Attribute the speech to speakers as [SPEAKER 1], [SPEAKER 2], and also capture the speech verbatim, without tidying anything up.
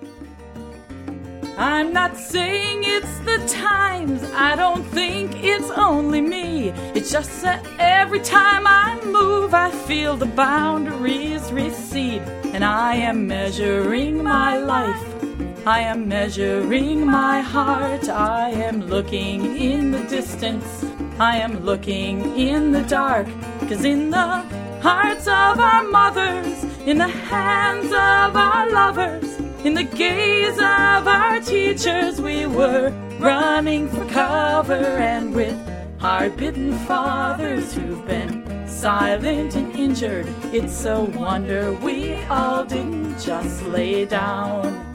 [SPEAKER 1] I'm not saying it's the times, I don't think it's only me. It's just that every time I move, I feel the boundaries recede. And I am measuring my life, I am measuring my heart. I am looking in the distance, I am looking in the dark. 'Cause in the hearts of our mothers, in the hands of our lovers, in the gaze of our teachers, we were running for cover. And with hard-bitten fathers who've been silent and injured, it's a wonder we all didn't just lay down.